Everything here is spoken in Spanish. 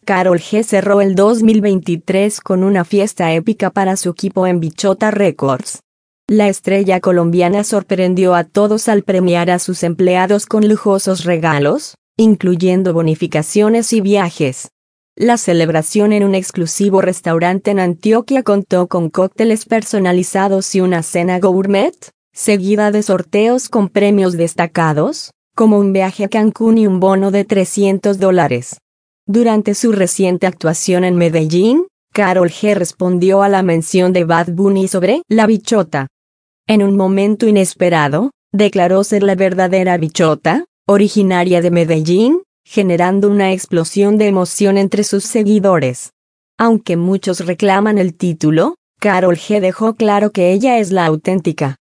Karol G cerró el 2023 con una fiesta épica para su equipo en Bichota Records. La estrella colombiana sorprendió a todos al premiar a sus empleados con lujosos regalos, incluyendo bonificaciones y viajes. La celebración en un exclusivo restaurante en Antioquia contó con cócteles personalizados y una cena gourmet, seguida de sorteos con premios destacados, como un viaje a Cancún y un bono de $300. Durante su reciente actuación en Medellín, Karol G respondió a la mención de Bad Bunny sobre la bichota. En un momento inesperado, declaró ser la verdadera bichota, originaria de Medellín, generando una explosión de emoción entre sus seguidores. Aunque muchos reclaman el título, Karol G dejó claro que ella es la auténtica.